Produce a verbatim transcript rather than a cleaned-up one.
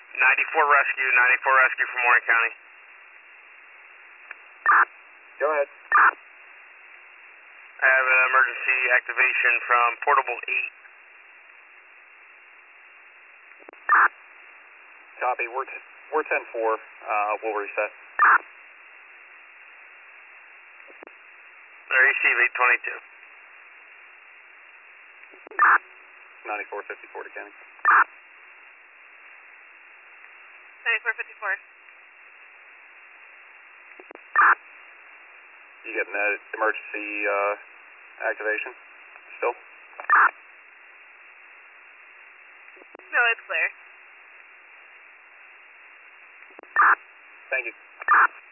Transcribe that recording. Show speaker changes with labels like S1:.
S1: ninety-four rescue, ninety-four rescue from Warren County.
S2: Go ahead.
S1: I have an emergency activation from Portable eight.
S2: Copy, we're, t we're ten four, uh, we'll reset.
S1: I receive eight twenty-two.
S2: ninety-four fifty-four to County.
S3: ninety-four fifty-four.
S2: You getting that emergency uh, activation still?
S3: No, it's clear.
S2: Thank you.